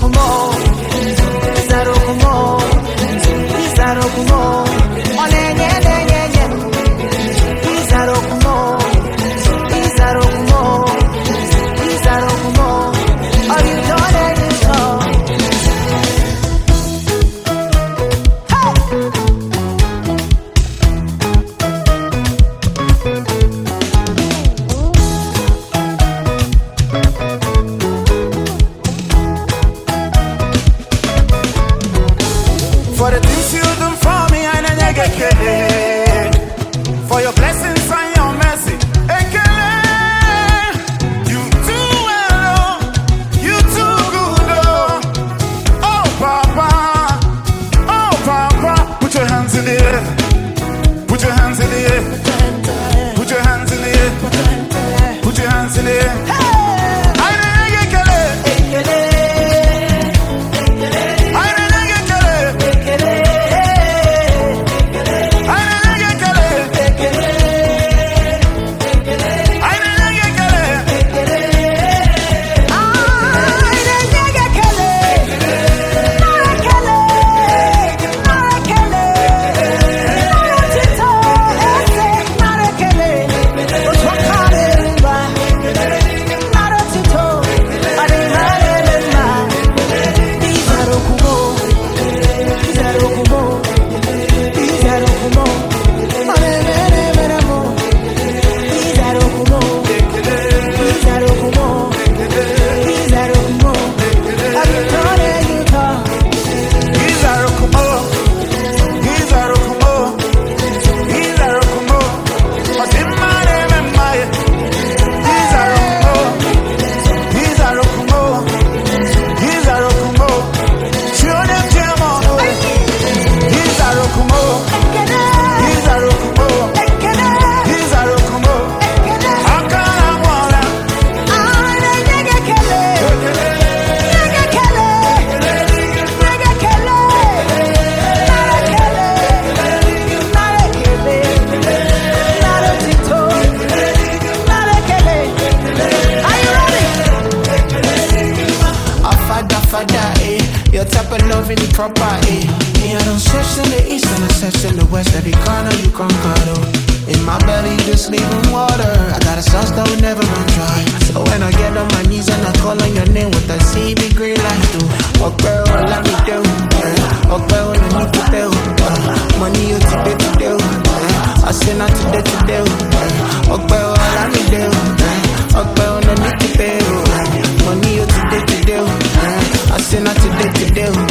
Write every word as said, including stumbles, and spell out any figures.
kumo, Izaro kumo, Izaro kumo, Onenye nenye nye, Izaro kumo, Izaro kumo, Izaro kumo, Are you done and you know? For the things you do for me, I never get credit. For your blessings and your mercy, ekele. You too well, oh. You too good, oh. Oh, Papa, oh, Papa. Put your hands in the air. Put your hands in the air. Put your hands in the air. Put your hands in the air. I never get credit. Your type of love really proper, eh? Me, I don't search in the east and I search in the west. Every corner you conquer, oh. In my belly, just leaving water. I got a sauce that will never run dry. So when I get on my knees and I call on your name with a C B green light, do what girl, let me do. What girl, let me do. Money, you today to do. I say not today to do. What girl, let me do. What girl, let me do. Money, you today to do. I say not today to do.